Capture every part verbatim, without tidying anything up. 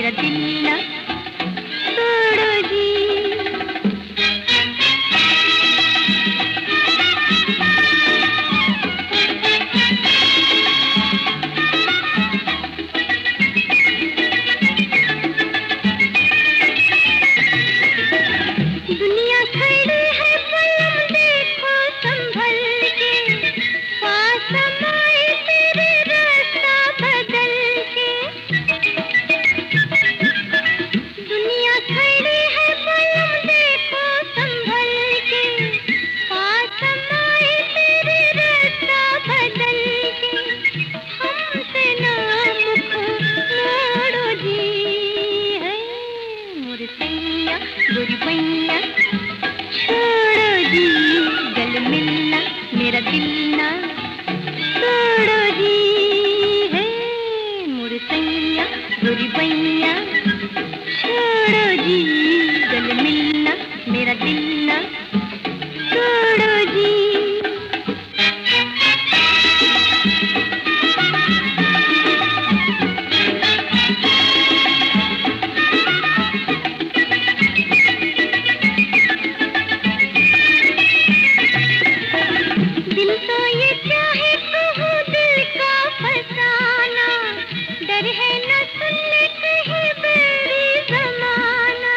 मेरा दिल ना तोड़ो जी। दुनिया खड़ी है पलक देखो संभल के, पास समाए तेरे रास्ता बदल के। दुनिया खड़ी है पलक देखो संभल के, पास समाए तेरे रास्ता बदल के। हमसे ना मुख मोड़ो जी, है मोर सैया गोरी पैया छोड़ो जी। गल मिलना मेरा दिल ना तोड़ो जी, है मोर सैया गोरी पैया छोड़ो जी। गल मिलना मेरा दिल ना तोड़ो जी। दिल तो ये चाहे कहूँ दिल का फसाना, डर है न सुनने कहीं बेरी जमाना।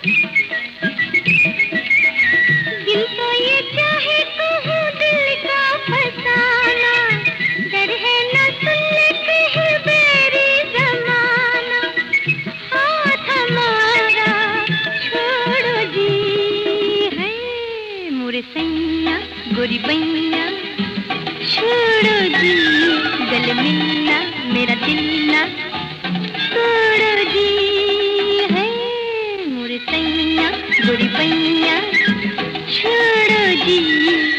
दिल तो ये चाहे कहूँ दिल का फसाना, डर है न सुनने कहीं बेरी जमाना। हाथ हमारा छोड़ो जी, है मोरे सैया गोरी बैया छोड़ो जी। गल मिलना मेरा दिल ना तोड़ो जी, है मोरे सैया गोरी बैया छोड़ो जी।